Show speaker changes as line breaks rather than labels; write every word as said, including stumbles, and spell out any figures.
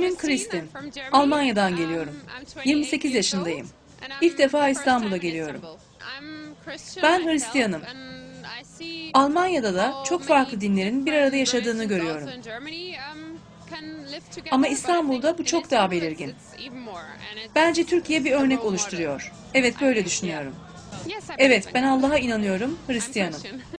İsmim Kristin. Almanya'dan geliyorum. yirmi sekiz yaşındayım. İlk defa İstanbul'a geliyorum. Ben Hristiyanım. Almanya'da da çok farklı dinlerin bir arada yaşadığını görüyorum. Ama İstanbul'da bu çok daha belirgin. Bence Türkiye bir örnek oluşturuyor. Evet, böyle düşünüyorum. Evet, ben Allah'a inanıyorum, Hristiyanım.